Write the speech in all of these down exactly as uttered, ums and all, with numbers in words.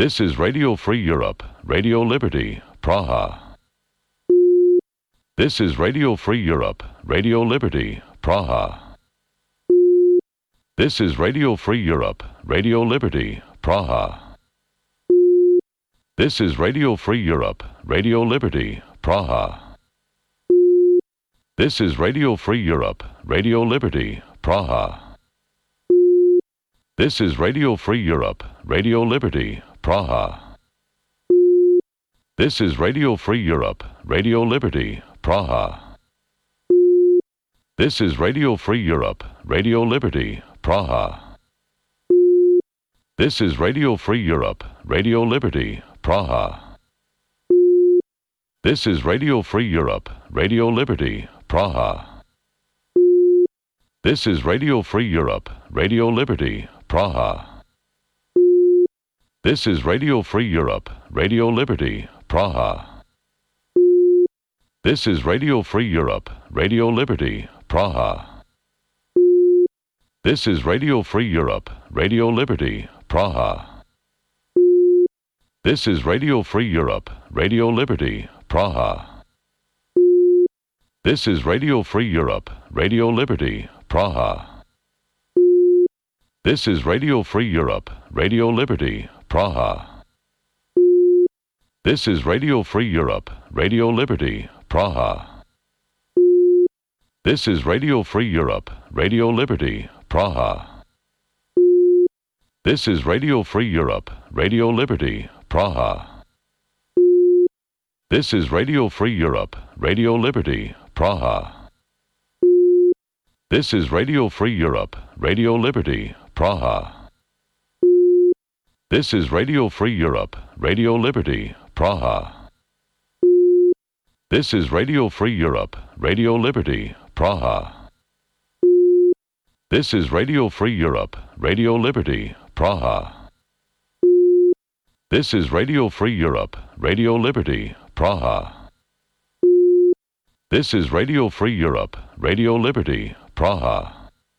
This is Radio Free Europe, Radio Liberty, Praha. This is Radio Free Europe, Radio Liberty, Praha. This is Radio Free Europe, Radio Liberty, Praha. This is Radio Free Europe, Radio Liberty, Praha. This is Radio Free Europe, Radio Liberty, Praha. This is Radio Free Europe, Radio Liberty, Praha. This is Radio Free Europe, Radio Liberty, Praha. This is Radio Free Europe, Radio Liberty, Praha. This is Radio Free Europe, Radio Liberty, Praha. This is Radio Free Europe, Radio Liberty, Praha. This is Radio Free Europe, Radio Liberty, Praha. This is Radio Free Europe, Radio Liberty, Praha. This is Radio Free Europe, Radio Liberty, Praha. This is Radio Free Europe, Radio Liberty, Praha. This is Radio Free Europe, Radio Liberty, Praha. This is Radio Free Europe, Radio Liberty, Praha. This is Radio Free Europe, Radio Liberty, Praha. This is Radio Free Europe, Radio Liberty, Praha. This is Radio Free Europe, Radio Liberty, Praha. This is Radio Free Europe, Radio Liberty, Praha. This is Radio Free Europe, Radio Liberty, Praha. This is Radio Free Europe, Radio Liberty, Praha. This is Radio Free Europe, Radio Liberty, Praha. This is Radio Free Europe, Radio Liberty, Praha. This is Radio Free Europe, Radio Liberty, Praha. This is Radio Free Europe, Radio Liberty, Praha. This is Radio Free Europe, Radio Liberty, Praha.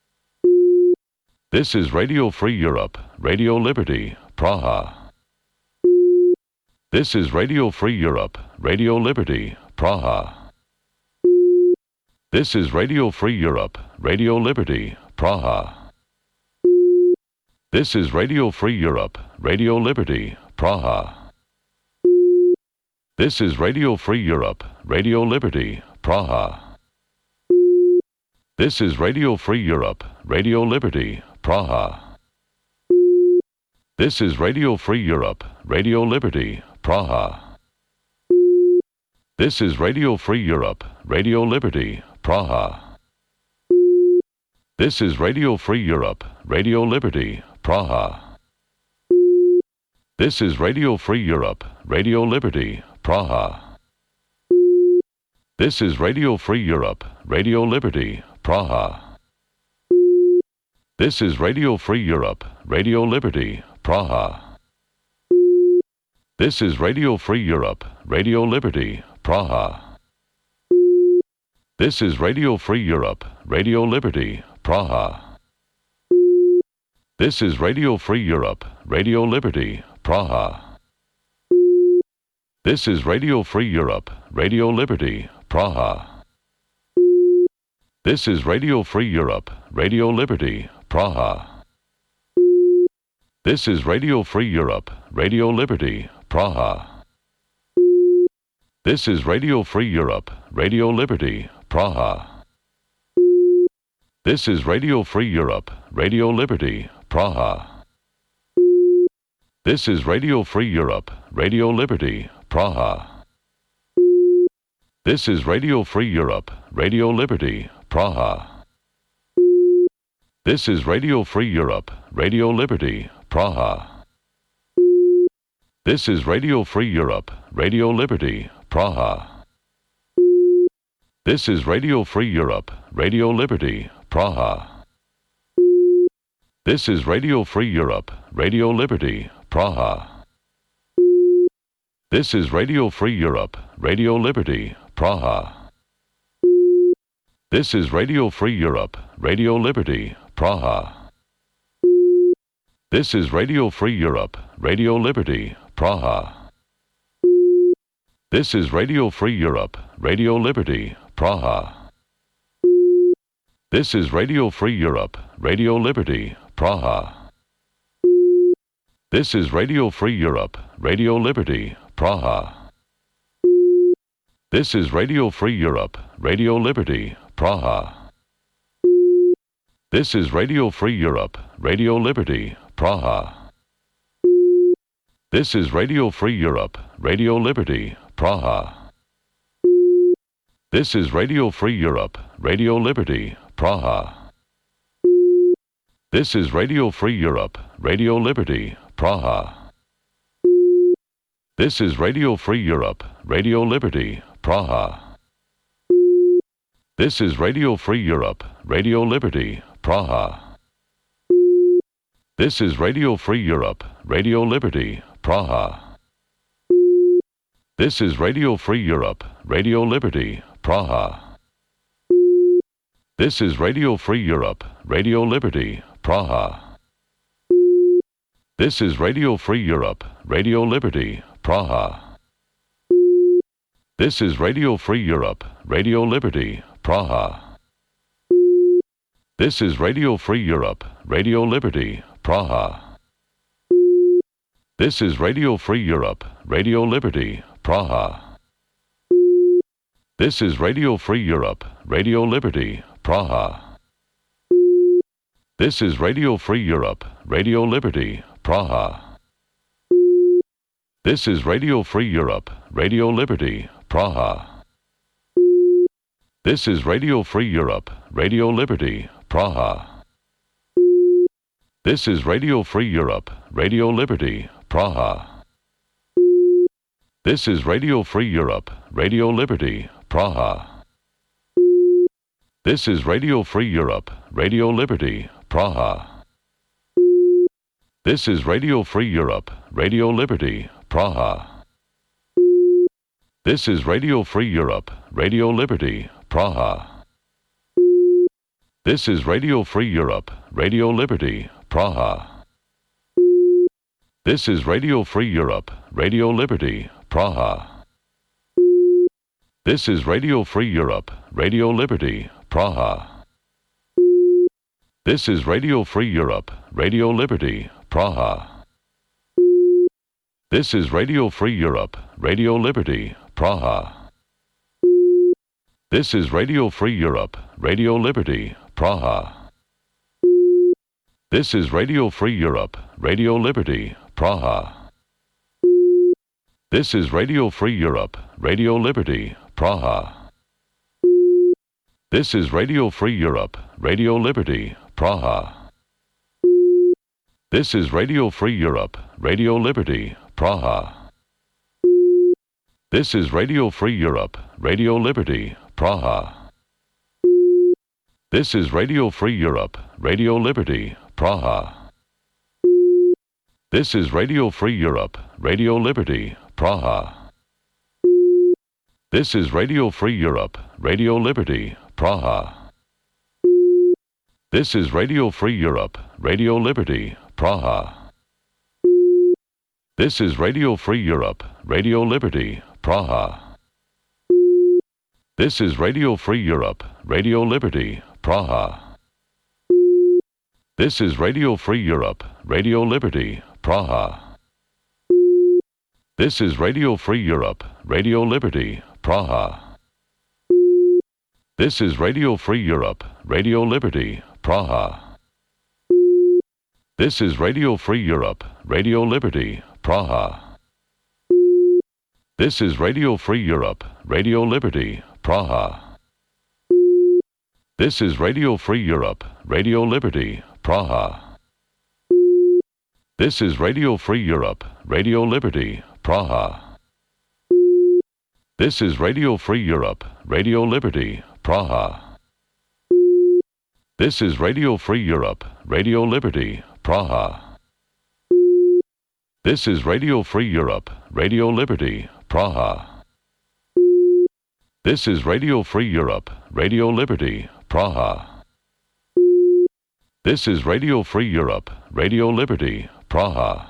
This is Radio Free Europe, Radio Liberty, Praha. This is Radio Free Europe, Radio Liberty, Praha. This is Radio Free Europe, Radio Liberty, Praha. This is Radio Free Europe, Radio Liberty, Praha. This is Radio Free Europe, Radio Liberty, Praha. This is Radio Free Europe, Radio Liberty, Praha. This is Radio Free Europe, Radio Liberty, Praha. This is Radio Free Europe, Radio Liberty, Praha. This is Radio Free Europe, Radio Liberty, Praha. This is Radio Free Europe, Radio Liberty, Praha. This is Radio Free Europe, Radio Liberty, Praha. This is Radio Free Europe, Radio Liberty, Praha. This is Radio Free Europe, Radio Liberty, Praha. This is Radio Free Europe, Radio Liberty, Praha. This is Radio Free Europe, Radio Liberty, Praha. This is Radio Free Europe, Radio Liberty, Praha. This is Radio Free Europe, Radio Liberty, Praha. This is Radio Free Europe, Radio Liberty, Praha. This is Radio Free Europe, Radio Liberty, Praha. This is Radio Free Europe, Radio Liberty, Praha. This is Radio Free Europe, Radio Liberty, Praha. This is Radio Free Europe, Radio Liberty, Praha. This is Radio Free Europe, Radio Liberty, Praha. This is Radio Free Europe, Radio Liberty, Praha. This is Radio Free Europe, Radio Liberty, Praha. This is Radio Free Europe, Radio Liberty, Praha. This is Radio Free Europe, Radio Liberty, Praha. This is Radio Free Europe, Radio Liberty, Praha. This is Radio Free Europe, Radio Liberty, Praha. This is Radio Free Europe, Radio Liberty, Praha. This is Radio Free Europe, Radio Liberty, Praha. This is Radio Free Europe, Radio Liberty, Praha. This is Radio Free Europe, Radio Liberty, Praha. This is Radio Free Europe, Radio Liberty, Praha. This is Radio Free Europe, Radio Liberty, Praha. This is Radio Free Europe, Radio Liberty, Praha. This is Radio Free Europe, Radio Liberty, Praha. This is Radio Free Europe, Radio Liberty, Praha. This is Radio Free Europe, Radio Liberty, Praha. This is Radio Free Europe, Radio Liberty, Praha. This is Radio Free Europe, Radio Liberty, Praha. This is Radio Free Europe, Radio Liberty, Praha. This is Radio Free Europe, Radio Liberty, Praha. This is Radio Free Europe, Radio Liberty, Praha. This is Radio Free Europe, Radio Liberty, Praha. This is Radio Free Europe, Radio Liberty, Praha. This is Radio Free Europe, Radio Liberty, Praha. This is Radio Free Europe, Radio Liberty, Praha. This is Radio Free Europe, Radio Liberty, Praha. This is Radio Free Europe, Radio Liberty, Praha. This is Radio Free Europe, Radio Liberty, Praha. This is Radio Free Europe, Radio Liberty, Praha. This is Radio Free Europe, Radio Liberty, Praha. This is Radio Free Europe, Radio Liberty, Praha. This is Radio Free Europe, Radio Liberty, Praha. This is Radio Free Europe, Radio Liberty, Praha. This is Radio Free Europe, Radio Liberty, Praha. This is Radio Free Europe, Radio Liberty, Praha. This is Radio Free Europe, Radio Liberty, Praha. This is Radio Free Europe, Radio Liberty, Praha. This is Radio Free Europe, Radio Liberty, Praha. This is Radio Free Europe, Radio Liberty, Praha. This is Radio Free Europe, Radio Liberty, Praha. This is Radio Free Europe, Radio Liberty, Praha. This is Radio Free Europe, Radio Liberty, Praha. This is Radio Free Europe, Radio Liberty, Praha. This is Radio Free Europe, Radio Liberty, Praha. This is Radio Free Europe, Radio Liberty, Praha. This is Radio Free Europe, Radio Liberty, Praha. This is Radio Free Europe, Radio Liberty, Praha. This is Radio Free Europe, Radio Liberty, Praha. This is Radio Free Europe, Radio Liberty, Praha. This is Radio Free Europe, Radio Liberty, Praha. This is Radio Free Europe, Radio Liberty, Praha. This is Radio Free Europe, Radio Liberty, Praha. This is Radio Free Europe, Radio Liberty, Praha. This is Radio Free Europe, Radio Liberty, Praha. This is Radio Free Europe, Radio Liberty, Praha. This is Radio Free Europe, Radio Liberty, Praha. This is Radio Free Europe, Radio Liberty, Praha. This is Radio Free Europe, Radio Liberty, Praha. This is Radio Free Europe, Radio Liberty, Praha. This is Radio Free Europe, Radio Liberty, Praha. This is Radio Free Europe, Radio Liberty, Praha.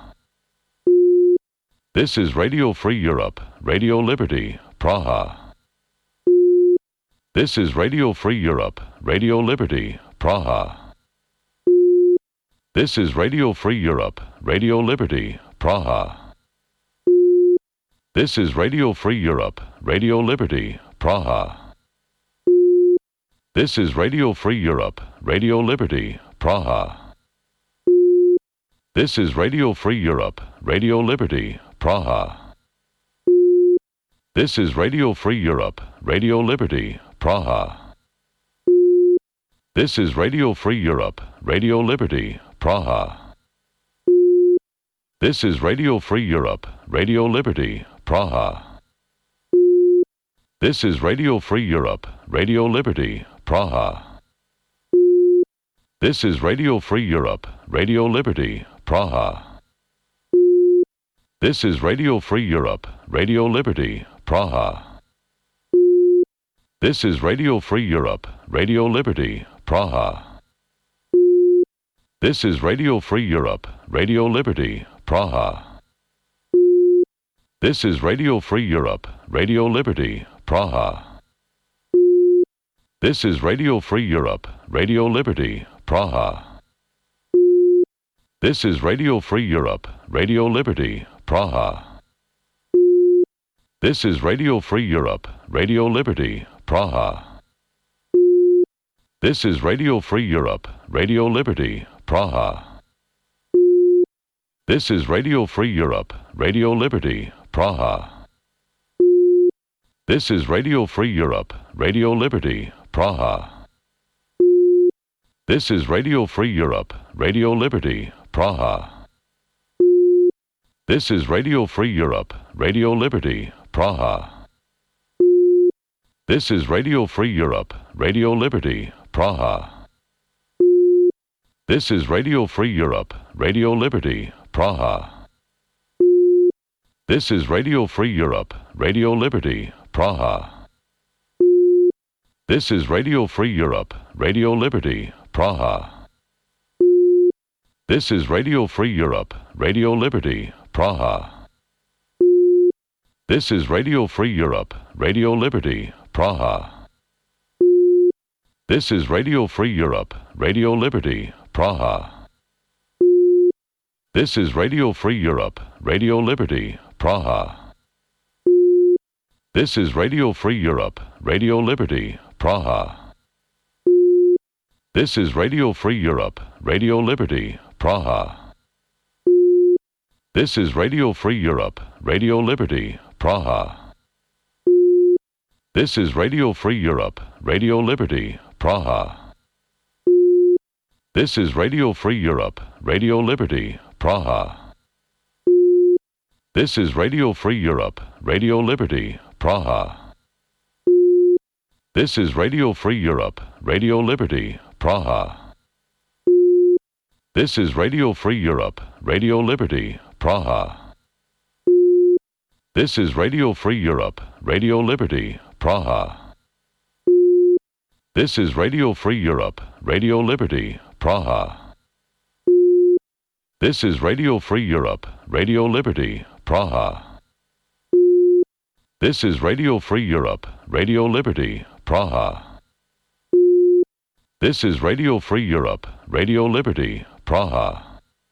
This is Radio Free Europe, Radio Liberty, Praha. This is Radio Free Europe, Radio Liberty, Praha. This is Radio Free Europe, Radio Liberty, Praha. This is Radio Free Europe, Radio Liberty, Praha. This is Radio Free Europe, Radio Liberty, Praha. This is Radio Free Europe, Radio Liberty, Praha. This is Radio Free Europe, Radio Liberty, Praha. This is Radio Free Europe, Radio Liberty, Praha. This is Radio Free Europe, Radio Liberty, Praha. This is Radio Free Europe, Radio Liberty, Praha. This is Radio Free Europe, Radio Liberty, Praha. This is Radio Free Europe, Radio Liberty, Praha. This is Radio Free Europe, Radio Liberty, Praha. This is Radio Free Europe, Radio Liberty, Praha. This is Radio Free Europe, Radio Liberty, Praha. This is Radio Free Europe, Radio Liberty, Praha. This is Radio Free Europe, Radio Liberty, Praha. This is Radio Free Europe, Radio Liberty, Praha. This is Radio Free Europe, Radio Liberty, Praha. This is Radio Free Europe, Radio Liberty, Praha. This is Radio Free Europe, Radio Liberty, Praha. This is Radio Free Europe, Radio Liberty, Praha. This is Radio Free Europe, Radio Liberty, Praha. This is Radio Free Europe, Radio Liberty, Praha. This is Radio Free Europe, Radio Liberty, Praha. This is Radio Free Europe, Radio Liberty, Praha. This is Radio Free Europe, Radio Liberty, Praha. This is Radio Free Europe, Radio Liberty, Praha. This is Radio Free Europe, Radio Liberty, Praha. This is Radio Free Europe, Radio Liberty, Praha. This is Radio Free Europe, Radio Liberty, Praha. This is Radio Free Europe, Radio Liberty, Praha. This is Radio Free Europe, Radio Liberty, Praha. This is Radio Free Europe, Radio Liberty, Praha. This is Radio Free Europe, Radio Liberty, Praha. This is Radio Free Europe, Radio Liberty, Praha. This is Radio Free Europe, Radio Liberty, Praha. This is Radio Free Europe, Radio Liberty, Praha. This is Radio Free Europe, Radio Liberty, Praha. This is Radio Free Europe, Radio Liberty, Praha. This is Radio Free Europe, Radio Liberty, Praha. This is Radio Free Europe, Radio Liberty, Praha. This is Radio Free Europe, Radio Liberty, Praha. This is Radio Free Europe, Radio Liberty, Praha.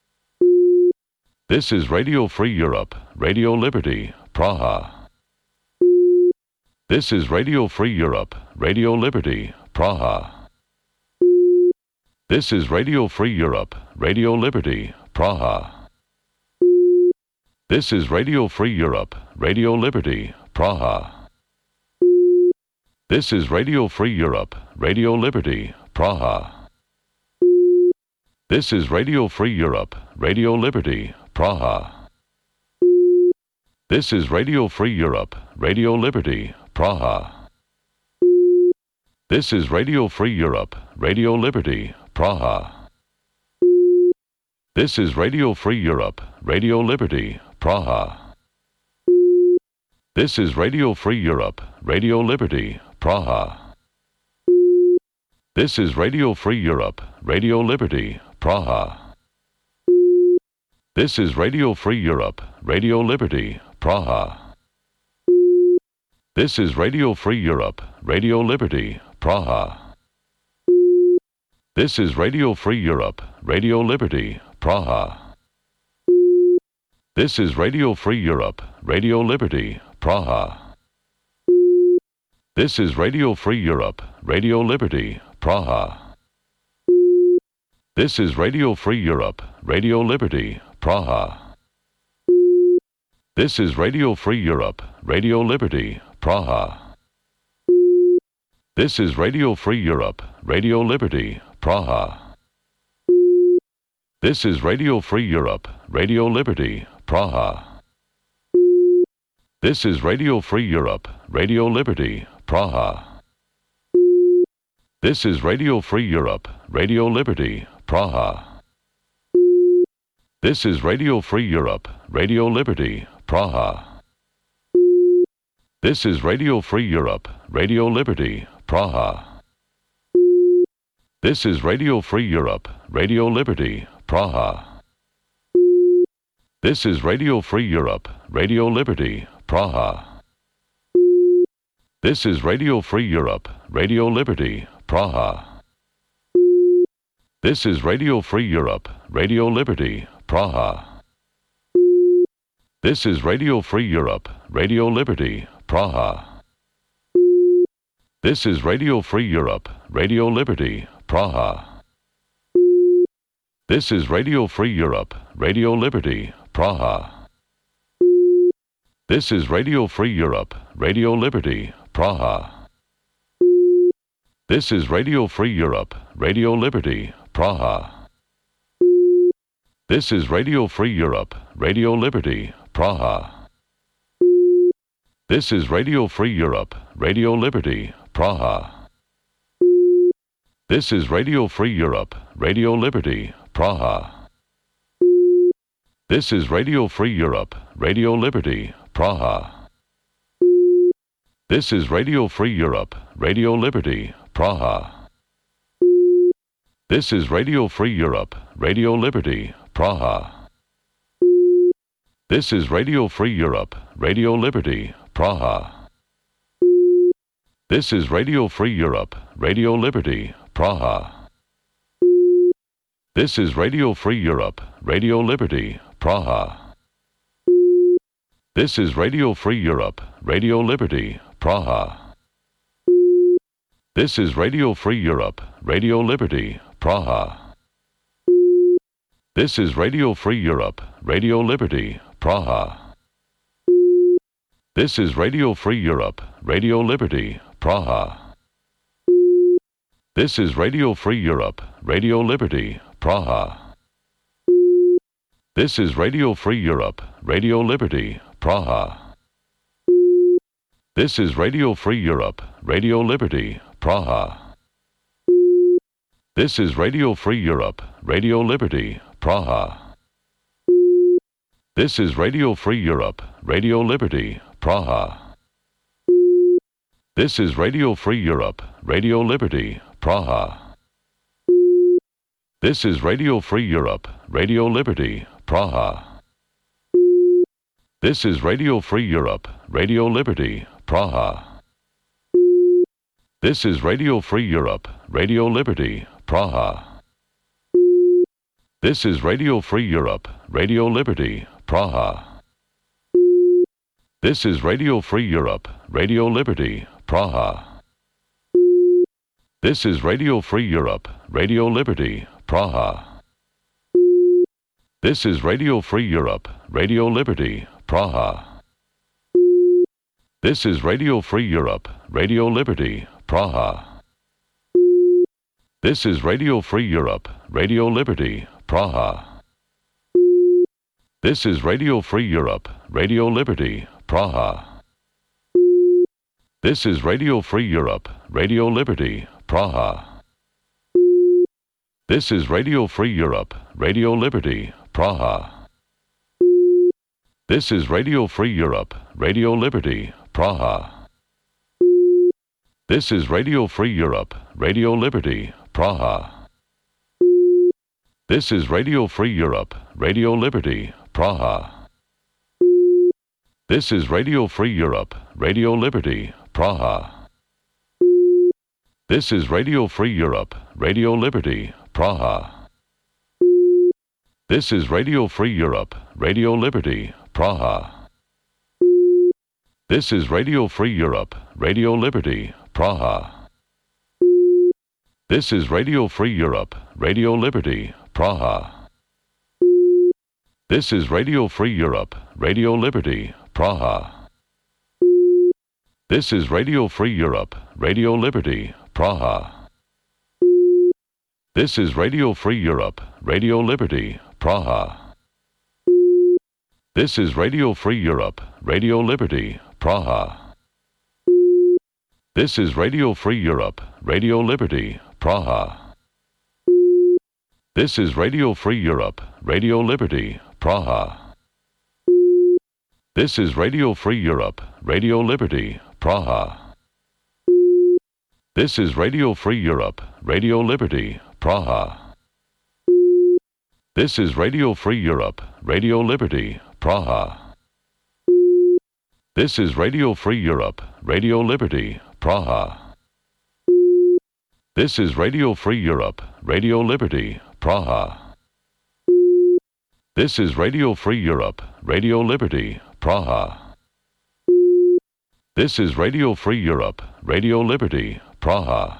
This is Radio Free Europe, Radio Liberty, Praha. This is Radio Free Europe, Radio Liberty, Praha. This is Radio Free Europe, Radio Liberty, Praha. This is Radio Free Europe, Radio Liberty, Praha. This is Radio Free Europe, Radio Liberty, Praha. This is Radio Free Europe, Radio Liberty, Praha. This is Radio Free Europe, Radio Liberty, Praha. This is Radio Free Europe, Radio Liberty, Praha. This is Radio Free Europe, Radio Liberty, Praha. This is Radio Free Europe, Radio Liberty, Praha. This is Radio Free Europe, Radio Liberty, Praha. This is Radio Free Europe, Radio Liberty, Praha. This is Radio Free Europe, Radio Liberty, Praha. This is Radio Free Europe, Radio Liberty, Praha. This is Radio Free Europe, Radio Liberty, Praha. This is Radio Free Europe, Radio Liberty, Praha. This is Radio Free Europe, Radio Liberty, Praha. This is Radio Free Europe, Radio Liberty, Praha. This is Radio Free Europe, Radio Liberty, Praha. This is Radio Free Europe, Radio Liberty, Praha. This is Radio Free Europe, Radio Liberty, Praha. This is Radio Free Europe, Radio Liberty, Praha. This is Radio Free Europe, Radio Liberty, Praha. This is Radio Free Europe, Radio Liberty, Praha. This is Radio Free Europe, Radio Liberty, Praha. This is Radio Free Europe, Radio Liberty, Praha. This is Radio Free Europe, Radio Liberty, Praha. This is Radio Free Europe, Radio Liberty, Praha. This is Radio Free Europe, Radio Liberty, Praha. This is Radio Free Europe, Radio Liberty, Praha. This is Radio Free Europe, Radio Liberty, Praha. This is Radio Free Europe, Radio Liberty, Praha. This is Radio Free Europe, Radio Liberty, Praha. This is Radio Free Europe, Radio Liberty, Praha. This is Radio Free Europe, Radio Liberty, Praha. This is Radio Free Europe, Radio Liberty, Praha. This is Radio Free Europe, Radio Liberty, Praha. This is Radio Free Europe, Radio Liberty, Praha. This is Radio Free Europe, Radio Liberty, Praha. This is Radio Free Europe, Radio Liberty, Praha. This is Radio Free Europe, Radio Liberty, Praha. This is Radio Free Europe, Radio Liberty, Praha. This is Radio Free Europe, Radio Liberty, Praha. This is Radio Free Europe, Radio Liberty, Praha. This is Radio Free Europe, Radio Liberty, Praha. This is Radio Free Europe, Radio Liberty, Praha. This is Radio Free Europe, Radio Liberty, Praha. This is Radio Free Europe, Radio Liberty, Praha. This is Radio Free Europe, Radio Liberty, Praha. This is Radio Free Europe, Radio Liberty, Praha. This is Radio Free Europe, Radio Liberty, Praha. This is Radio Free Europe, Radio Liberty, Praha. This is Radio Free Europe, Radio Liberty, Praha. This is Radio Free Europe, Radio Liberty, Praha. This is Radio Free Europe, Radio Liberty, Praha. This is Radio Free Europe, Radio Liberty, Praha. This is Radio Free Europe, Radio Liberty, Praha. This is Radio Free Europe, Radio Liberty, Praha. This is Radio Free Europe, Radio Liberty, Praha. This is Radio Free Europe, Radio Liberty, Praha. This is Radio Free Europe, Radio Liberty, Praha. This is Radio Free Europe, Radio Liberty, Praha. This is Radio Free Europe, Radio Liberty, Praha. This is Radio Free Europe, Radio Liberty, Praha. This is Radio Free Europe, Radio Liberty, Praha. This is Radio Free Europe, Radio Liberty, Praha. This is Radio Free Europe, Radio Liberty, Praha. This is Radio Free Europe, Radio Liberty, Praha. This is Radio Free Europe, Radio Liberty, Praha. This is Radio Free Europe, Radio Liberty, Praha. This is Radio Free Europe, Radio Liberty, Praha. This is Radio Free Europe, Radio Liberty, Praha. This is Radio Free Europe, Radio Liberty, Praha. This is Radio Free Europe, Radio Liberty, Praha. This is Radio Free Europe, Radio Liberty, Praha. This is Radio Free Europe, Radio Liberty, Praha. This is Radio Free Europe, Radio Liberty, Praha. This is Radio Free Europe, Radio Liberty, Praha. This is Radio Free Europe, Radio Liberty, Praha. This is Radio Free Europe, Radio Liberty, Praha. This is Radio Free Europe, Radio Liberty, Praha. This is Radio Free Europe, Radio Liberty, Praha. This is Radio Free Europe, Radio Liberty, Praha. This is Radio Free Europe, Radio Liberty, Praha. This is Radio Free Europe, Radio Liberty, Praha.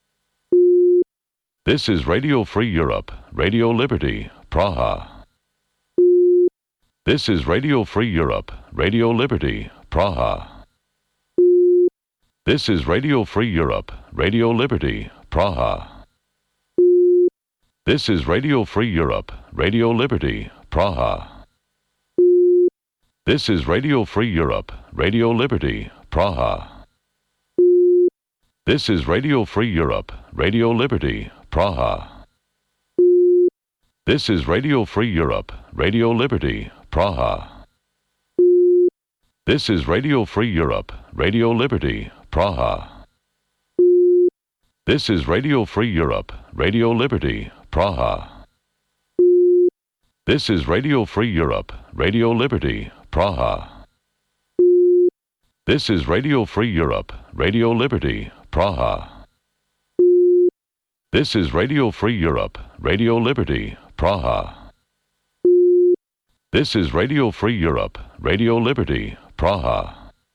This is Radio Free Europe, Radio Liberty, Praha. This is Radio Free Europe, Radio Liberty, Praha. This is Radio Free Europe, Radio Liberty, Praha. This is Radio Free Europe, Radio Liberty, Praha. This is Radio Free Europe, Radio Liberty, Praha. This is Radio Free Europe, Radio Liberty, Praha. This is Radio Free Europe, Radio Liberty, Praha. This is Radio Free Europe, Radio Liberty, Praha. This is Radio Free Europe, Radio Liberty, Praha. This is Radio Free Europe, Radio Liberty, Praha. This is Radio Free Europe, Radio Liberty, Praha. This is Radio Free Europe, Radio Liberty, Praha. This is Radio Free Europe, Radio Liberty, Praha.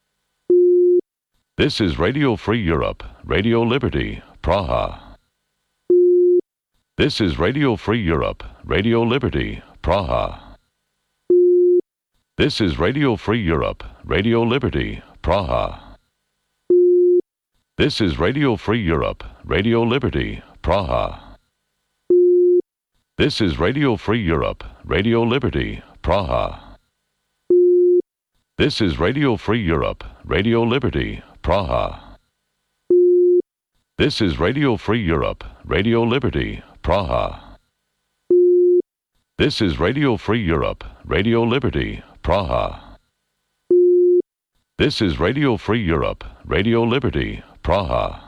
This is Radio Free Europe, Radio Liberty, Praha. This is Radio Free Europe, Radio Liberty, Praha. This is Radio Free Europe, Radio Liberty, Praha. This is Radio Free Europe, Radio Liberty, Praha. This is Radio Free Europe, Radio Liberty, Praha. This is Radio Free Europe, Radio Liberty, Praha. This is Radio Free Europe, Radio Liberty, Praha. This is Radio Free Europe, Radio Liberty, Praha. This is Radio Free Europe, Radio Liberty, Praha.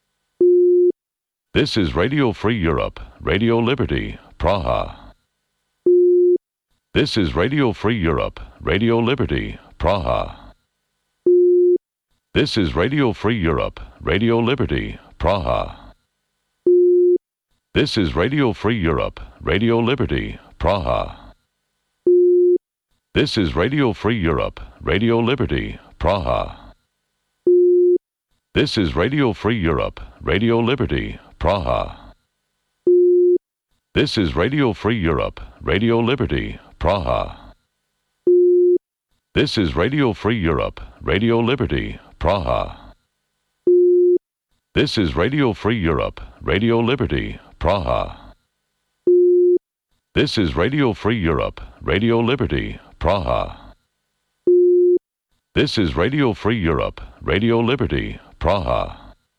This is Radio Free Europe, Radio Liberty, Praha. This is Radio Free Europe, Radio Liberty, Praha. This is Radio Free Europe, Radio Liberty, Praha. This is Radio Free Europe, Radio Liberty, Praha. This is Radio Free Europe, Radio Liberty, Praha. This is Radio Free Europe, Radio Liberty, Praha. This is Radio Free Europe, Radio Liberty, Praha. This is Radio Free Europe, Radio Liberty, Praha. This is Radio Free Europe, Radio Liberty, Praha. This is Radio Free Europe, Radio Liberty, Praha. This is Radio Free Europe, Radio Liberty, Praha.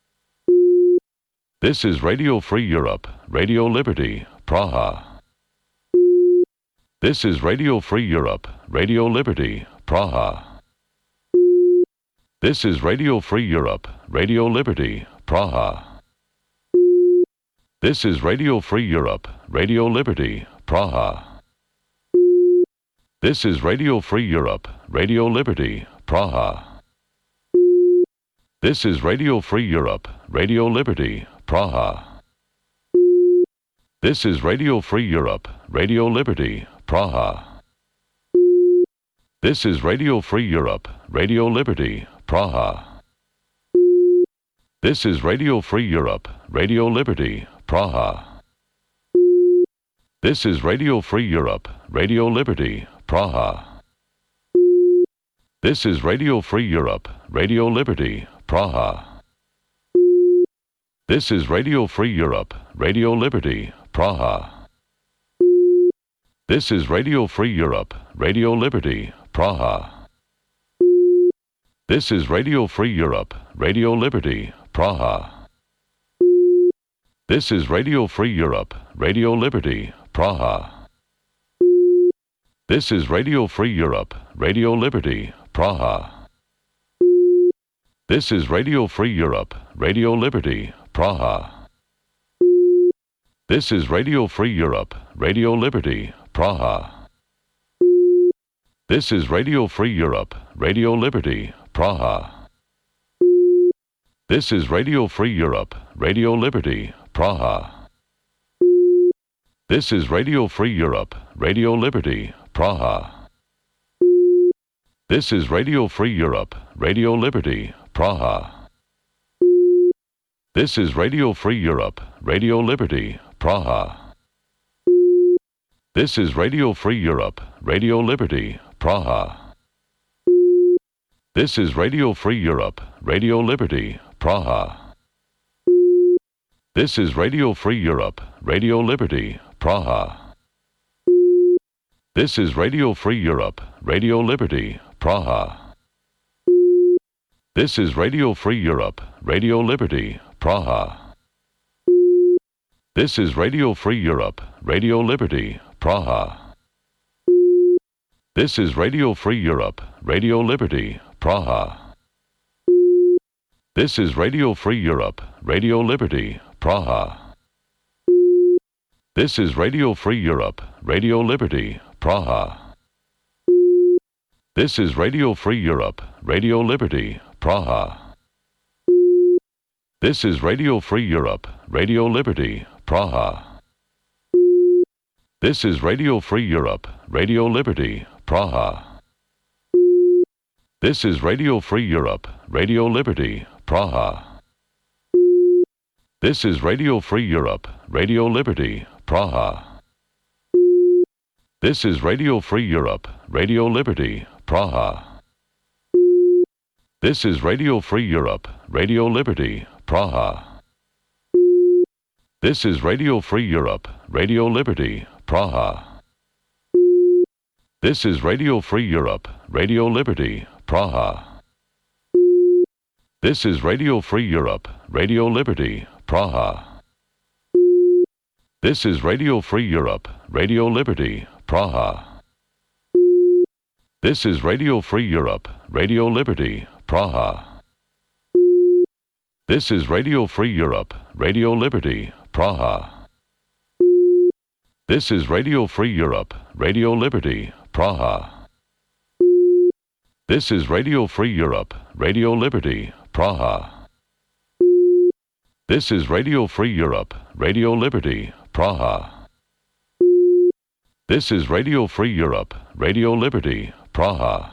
This is Radio Free Europe, Radio Liberty, Praha. This is Radio Free Europe, Radio Liberty, Praha. This is Radio Free Europe, Radio Liberty, Praha. This is Radio Free Europe, Radio Liberty, Praha. This is Radio Free Europe, Radio Liberty, Praha. This is Radio Free Europe, Radio Liberty, Praha. This is Radio Free Europe, Radio Liberty, Praha. This is Radio Free Europe, Radio Liberty, Praha. This is Radio Free Europe, Radio Liberty, Praha. This is Radio Free Europe, Radio Liberty, Praha. This is Radio Free Europe, Radio Liberty, Praha. This is Radio Free Europe, Radio Liberty, Praha. This is Radio Free Europe, Radio Liberty, Praha. This is Radio Free Europe, Radio Liberty, Praha. This is Radio Free Europe, Radio Liberty, Praha. This is Radio Free Europe, Radio Liberty, Praha. This is Radio Free Europe, Radio Liberty, Praha. This is Radio Free Europe, Radio Liberty, Praha. This is Radio Free Europe, Radio Liberty, Praha. This is Radio Free Europe, Radio Liberty, Praha. This is Radio Free Europe, Radio Liberty, Praha. This is Radio Free Europe, Radio Liberty, Praha. This is Radio Free Europe, Radio Liberty, Praha. This is Radio Free Europe, Radio Liberty, Praha. This is Radio Free Europe, Radio Liberty, Praha. This is Radio Free Europe, Radio Liberty, Praha. This is Radio Free Europe, Radio Liberty, Praha. This is Radio Free Europe, Radio Liberty, Praha. This is Radio Free Europe, Radio Liberty, Praha. This is Radio Free Europe, Radio Liberty, Praha. This is Radio Free Europe, Radio Liberty, Praha. This is Radio Free Europe, Radio Liberty, Praha. This is Radio Free Europe, Radio Liberty, Praha. This is Radio Free Europe, Radio Liberty, Praha. This is Radio Free Europe, Radio Liberty, Praha. This is Radio Free Europe, Radio Liberty, Praha. This is Radio Free Europe, Radio Liberty, Praha. This is Radio Free Europe, Radio Liberty, Praha. This is Radio Free Europe, Radio Liberty, Praha. This is Radio Free Europe, Radio Liberty, Praha. This is Radio Free Europe, Radio Liberty, Praha. This is Radio Free Europe, Radio Liberty, Praha. This is Radio Free Europe, Radio Liberty, Praha. This is Radio Free Europe, Radio Liberty, Praha. This is Radio Free Europe, Radio Liberty, Praha. This is Radio Free Europe, Radio Liberty, Praha. This is Radio Free Europe, Radio Liberty, Praha. This is Radio Free Europe, Radio Liberty, Praha. This is Radio Free Europe, Radio Liberty, Praha.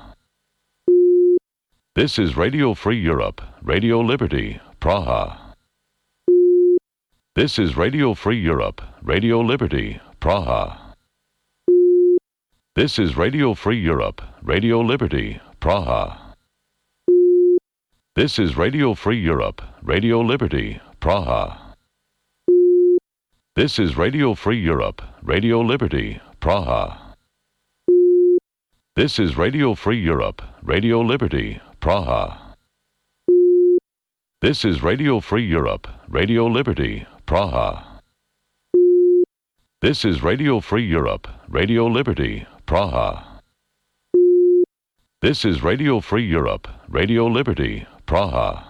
This is Radio Free Europe, Radio Liberty, Praha. This is Radio Free Europe, Radio Liberty, Praha. This is Radio Free Europe, Radio Liberty, Praha. This is Radio Free Europe, Radio Liberty, Praha. This is Radio Free Europe, Radio Liberty, Praha. This is Radio Free Europe, Radio Liberty, Praha. This is Radio Free Europe, Radio Liberty, Praha. This is Radio Free Europe, Radio Liberty, Praha. This is Radio Free Europe, Radio Liberty, Praha.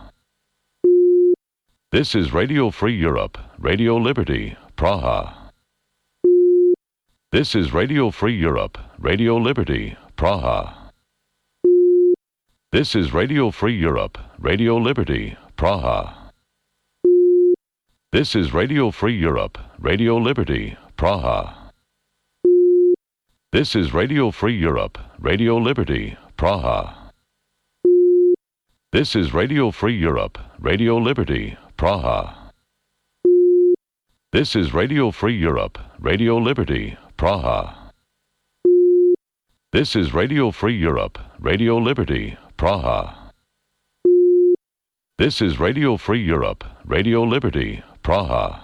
This is Radio Free Europe, Radio Liberty, Praha. This is Radio Free Europe, Radio Liberty, Praha. This is Radio Free Europe, Radio Liberty, Praha. This is Radio Free Europe, Radio Liberty, Praha. This is Radio Free Europe, Radio Liberty, Praha. This is Radio Free Europe, Radio Liberty, Praha. This is Radio Free Europe, Radio Liberty, Praha. This is Radio Free Europe, Radio Liberty, Praha. This is Radio Free Europe, Radio Liberty, Praha.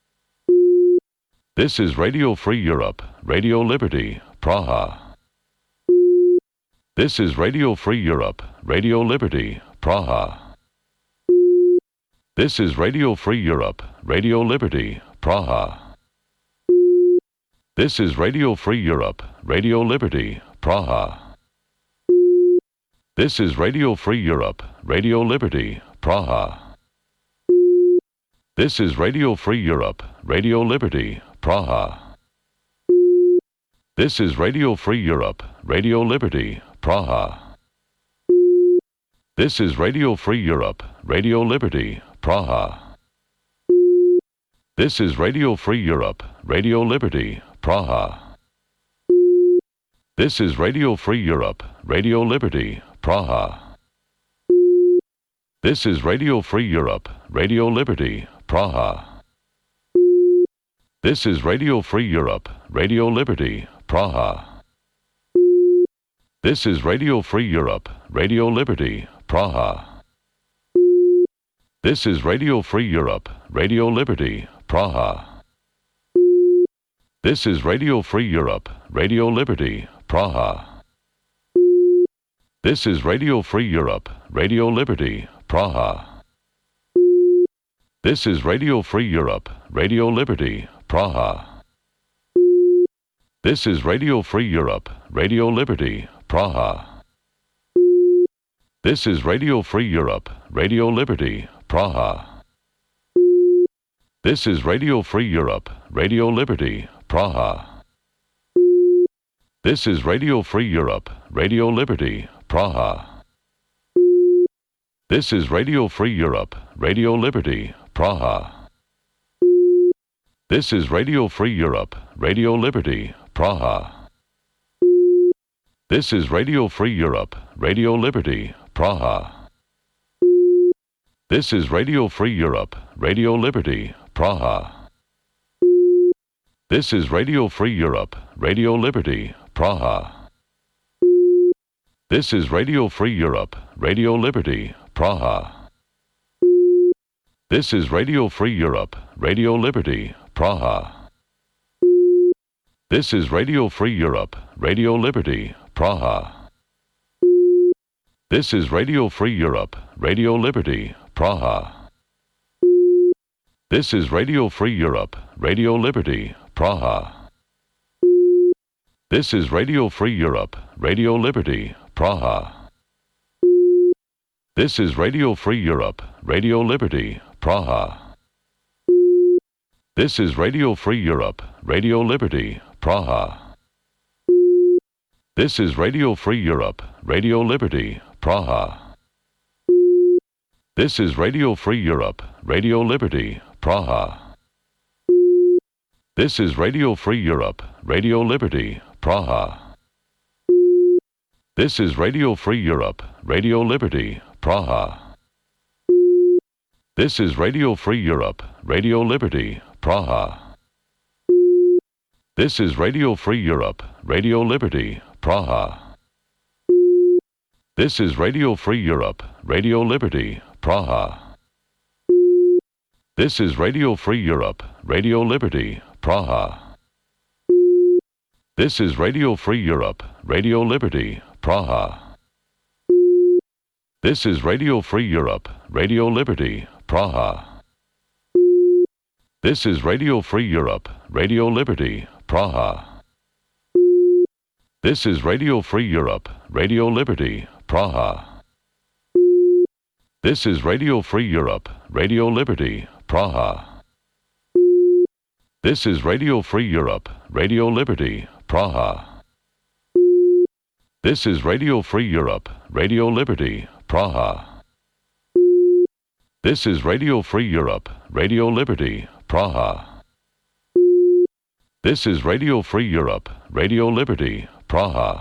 This is Radio Free Europe, Radio Liberty, Praha. This is Radio Free Europe, Radio Liberty, Praha. This is Radio Free Europe, Radio Liberty, Praha. This is Radio Free Europe, Radio Liberty, Praha. This is Radio Free Europe, Radio Liberty, Praha. This is Radio Free Europe, Radio Liberty, Praha. This is Radio Free Europe, Radio Liberty, Praha. This is Radio Free Europe, Radio Liberty, Praha. This is Radio Free Europe, Radio Liberty, Praha. This is Radio Free Europe, Radio Liberty, Praha. This is Radio Free Europe, Radio Liberty, Praha. This is Radio Free Europe, Radio Liberty, Praha. This is Radio Free Europe, Radio Liberty, Praha. This is Radio Free Europe, Radio Liberty, Praha. This is Radio Free Europe, Radio Liberty, Praha. This is Radio Free Europe, Radio Liberty, Praha. This is Radio Free Europe, Radio Liberty, Praha. This is Radio Free Europe, Radio Liberty, Praha. This is Radio Free Europe, Radio Liberty, Praha. This is Radio Free Europe, Radio Liberty, Praha. This is Radio Free Europe, Radio Liberty, Praha. This is Radio Free Europe, Radio Liberty, Praha. This is Radio Free Europe, Radio Liberty, Praha. This is Radio Free Europe, Radio Liberty, Praha. This is Radio Free Europe, Radio Liberty, Praha. This is Radio Free Europe, Radio Liberty, Praha. This is Radio Free Europe, Radio Liberty, Praha. This is Radio Free Europe, Radio Liberty, Praha. This is Radio Free Europe, Radio Liberty, Praha. This is Radio Free Europe, Radio Liberty, Praha. This is Radio Free Europe, Radio Liberty, Praha. This is Radio Free Europe, Radio Liberty, Praha. This is Radio Free Europe, Radio Liberty, Praha. This is Radio Free Europe, Radio Liberty, Praha. This is Radio Free Europe, Radio Liberty, Praha. This is Radio Free Europe, Radio Liberty, Praha. This is Radio Free Europe, Radio Liberty, Praha. This is Radio Free Europe, Radio Liberty, Praha. This is Radio Free Europe, Radio Liberty, Praha. This is Radio Free Europe, Radio Liberty, Praha. This is Radio Free Europe, Radio Liberty, Praha. This is Radio Free Europe, Radio Liberty, Praha. This is Radio Free Europe, Radio Liberty, Praha. This is Radio Free Europe, Radio Liberty, Praha. This is Radio Free Europe, Radio Liberty, Praha. This is Radio Free Europe, Radio Liberty, Praha. This is Radio Free Europe, Radio Liberty, Praha. This is Radio Free Europe, Radio Liberty, Praha. This is Radio Free Europe, Radio Liberty, Praha. This is Radio Free Europe, Radio Liberty, Praha. This is Radio Free Europe, Radio Liberty, Praha.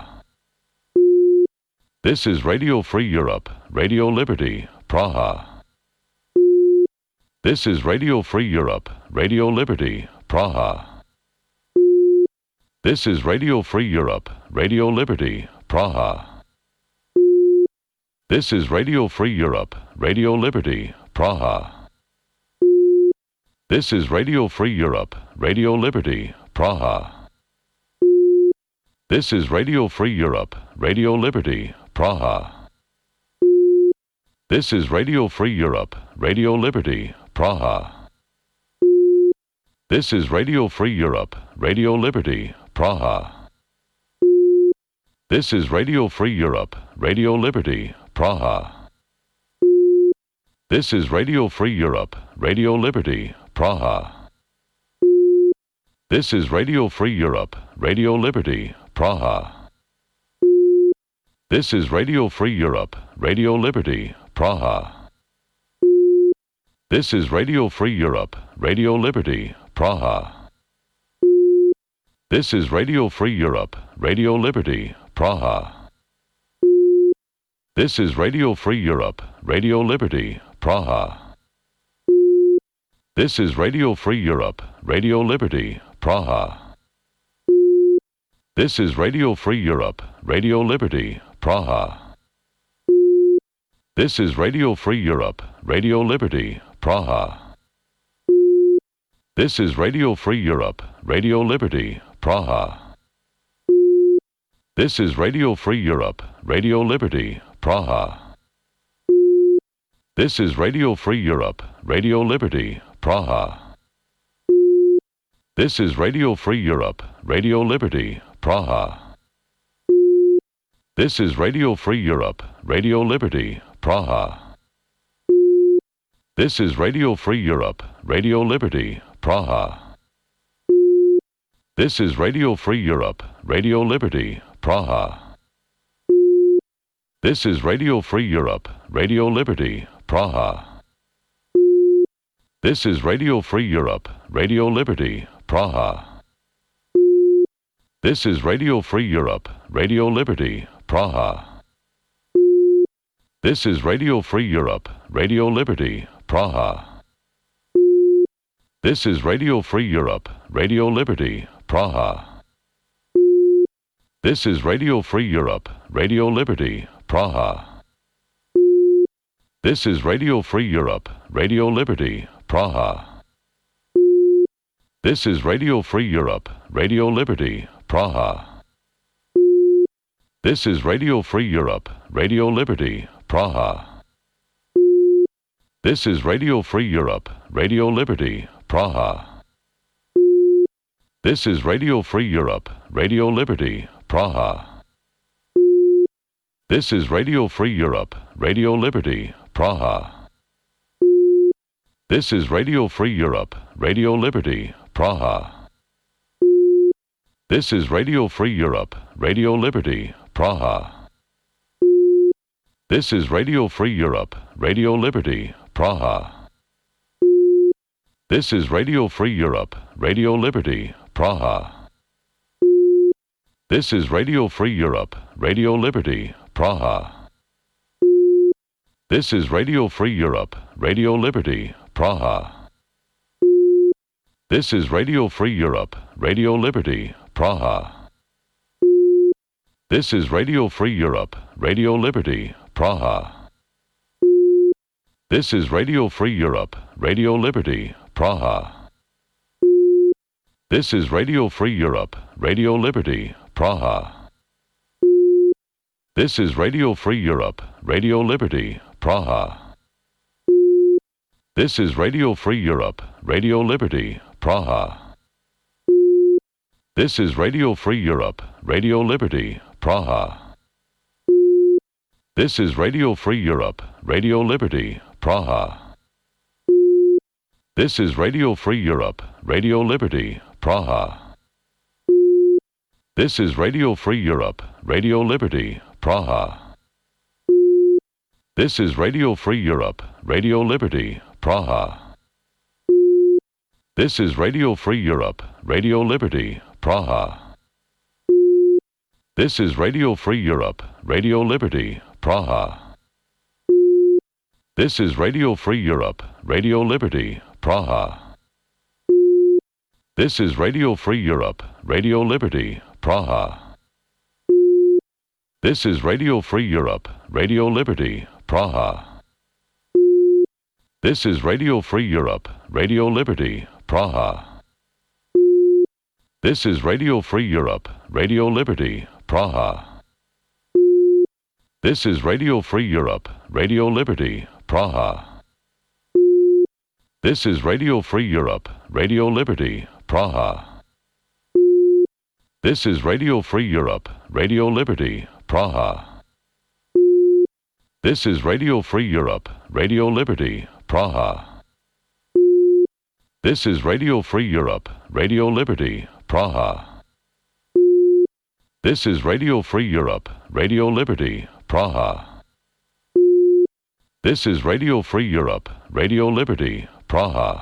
This is Radio Free Europe, Radio Liberty, Praha. This is Radio Free Europe, Radio Liberty, Praha. This is Radio Free Europe, Radio Liberty, Praha. This is Radio Free Europe, Radio Liberty, Praha. This is Radio Free Europe, Radio Liberty, Praha. This is Radio Free Europe, Radio Liberty, Praha. This is Radio Free Europe, Radio Liberty, Praha. This is Radio Free Europe, Radio Liberty, Praha. This is Radio Free Europe, Radio Liberty, Praha. This is Radio Free Europe, Radio Liberty, Praha. This is Radio Free Europe, Radio Liberty, Praha. This is Radio Free Europe, Radio Liberty, Praha. This is Radio Free Europe, Radio Liberty, Praha. This is Radio Free Europe, Radio Liberty, Praha. This is Radio Free Europe, Radio Liberty, Praha. This is Radio Free Europe, Radio Liberty, Praha. This is Radio Free Europe, Radio Liberty, Praha. This is Radio Free Europe, Radio Liberty, Praha. This is Radio Free Europe, Radio Liberty, Praha. This is Radio Free Europe, Radio Liberty, Praha. This is Radio Free Europe, Radio Liberty, Praha. This is Radio Free Europe, Radio Liberty, Praha. This is Radio Free Europe, Radio Liberty, Praha. This is Radio Free Europe, Radio Liberty, Praha. This is Radio Free Europe, Radio Liberty, Praha. This is Radio Free Europe, Radio Liberty, Praha. This is Radio Free Europe, Radio Liberty, Praha. This is Radio Free Europe, Radio Liberty, Praha. This is Radio Free Europe, Radio Liberty, Praha. This is Radio Free Europe, Radio Liberty, Praha. This is Radio Free Europe, Radio Liberty, Praha. This is Radio Free Europe, Radio Liberty, Praha. This is Radio Free Europe, Radio Liberty, Praha. This is Radio Free Europe, Radio Liberty, Praha. This is Radio Free Europe, Radio Liberty, Praha. This is Radio Free Europe, Radio Liberty, Praha. This is Radio Free Europe, Radio Liberty, Praha. This is Radio Free Europe, Radio Liberty, Praha. This is Radio Free Europe, Radio Liberty, Praha. This is Radio Free Europe, Radio Liberty, Praha. This is Radio Free Europe, Radio Liberty, Praha. This is Radio Free Europe, Radio Liberty, Praha. This is Radio Free Europe, Radio Liberty, Praha. This is Radio Free Europe, Radio Liberty, Praha. This is Radio Free Europe, Radio Liberty, Praha. This is Radio Free Europe, Radio Liberty, Praha. This is Radio Free Europe, Radio Liberty, Praha. This is Radio Free Europe, Radio Liberty, Praha. This is Radio Free Europe, Radio Liberty, Praha. This is Radio Free Europe, Radio Liberty, Praha. This is Radio Free Europe, Radio Liberty, Praha. This is Radio Free Europe, Radio Liberty, Praha. This is Radio Free Europe, Radio Liberty, Praha. This is Radio Free Europe, Radio Liberty, Praha. This is Radio Free Europe, Radio Liberty, Praha. This is Radio Free Europe, Radio Liberty, Praha. This is Radio Free Europe, Radio Liberty, Praha. This is Radio Free Europe, Radio Liberty, Praha. This is Radio Free Europe, Radio Liberty, Praha. This is Radio Free Europe, Radio Liberty, Praha. This is Radio Free Europe, Radio Liberty, Praha. This is Radio Free Europe, Radio Liberty, Praha. This is Radio Free Europe, Radio Liberty, Praha. This is Radio Free Europe, Radio Liberty, Praha. This is Radio Free Europe, Radio Liberty, Praha. This is Radio Free Europe, Radio Liberty, Praha. This is Radio Free Europe, Radio Liberty, Praha. This is Radio Free Europe, Radio Liberty, Praha.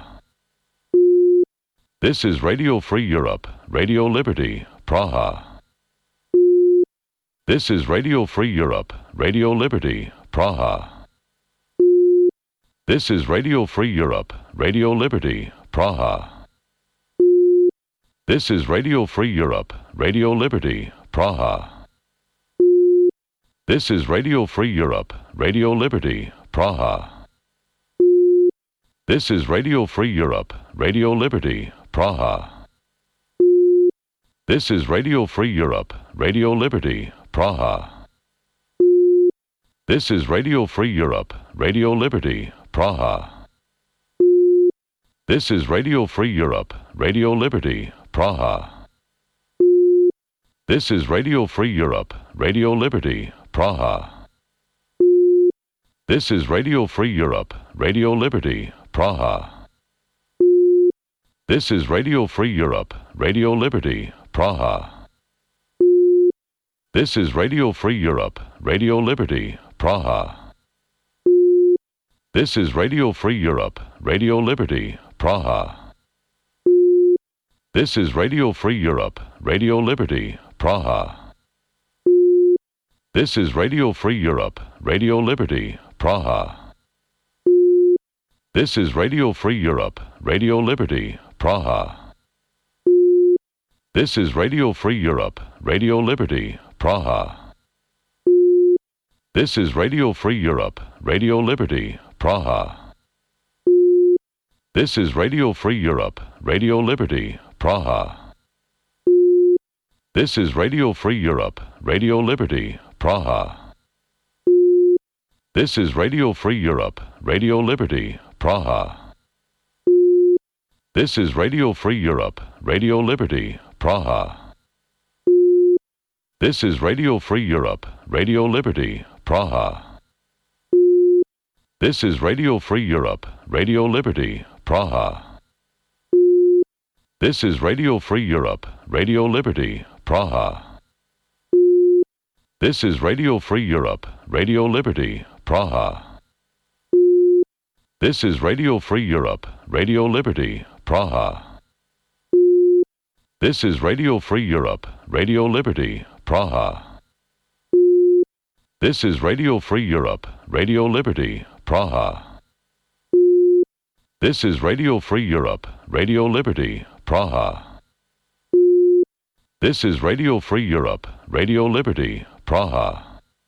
This is Radio Free Europe, Radio Liberty, Praha. This is Radio Free Europe, Radio Liberty, Praha. This is Radio Free Europe, Radio Liberty, Praha. This is Radio Free Europe, Radio Liberty, Praha. This is Radio Free Europe, Radio Liberty, Praha. This is Radio Free Europe, Radio Liberty, Praha. This is Radio Free Europe, Radio Liberty, Praha. This is Radio Free Europe, Radio Liberty, Praha. This is Radio Free Europe, Radio Liberty, Praha. This is Radio Free Europe, Radio Liberty, Praha. This is Radio Free Europe, Radio Liberty, Praha. This is Radio Free Europe, Radio Liberty, Praha. This is Radio Free Europe, Radio Liberty, Praha. This is Radio Free Europe, Radio Liberty, Praha. This is Radio Free Europe, Radio Liberty, Praha. This is Radio Free Europe, Radio Liberty, Praha. This is Radio Free Europe, Radio Liberty, Praha. This is Radio Free Europe, Radio Liberty, Praha. This is Radio Free Europe, Radio Liberty, Praha. This is Radio Free Europe, Radio Liberty, Praha. This is Radio Free Europe, Radio Liberty, Praha. This is Radio Free Europe, Radio Liberty, Praha. This is Radio Free Europe, Radio Liberty, Praha. This is Radio Free Europe, Radio Liberty, Praha. This is Radio Free Europe, Radio Liberty, Praha. This is Radio Free Europe, Radio Liberty, Praha. This is Radio Free Europe, Radio Liberty, Praha. This is Radio Free Europe, Radio Liberty, Praha. This is Radio Free Europe, Radio Liberty, Praha. This is Radio Free Europe, Radio Liberty, Praha. This is Radio Free Europe, Radio Liberty, Praha. This is Radio Free Europe, Radio Liberty, Praha.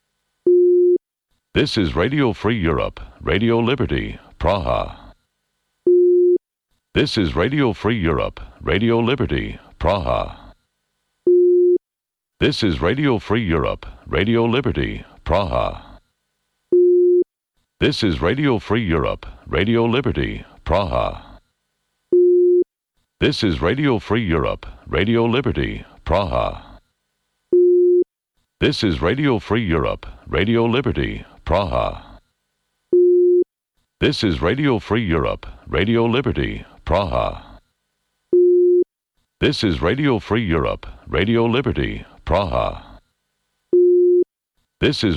This is Radio Free Europe, Radio Liberty, Praha. This is Radio Free Europe, Radio Liberty, Praha. This is Radio Free Europe, Radio Liberty, Praha. This is Radio Free Europe, Radio Liberty, Praha. This is Radio Free Europe, Radio Liberty, Praha. This is Radio Free Europe, Radio Liberty, Praha. This is Radio Free Europe, Radio Liberty, Praha. This is Radio Free Europe, Radio Liberty, Praha. This is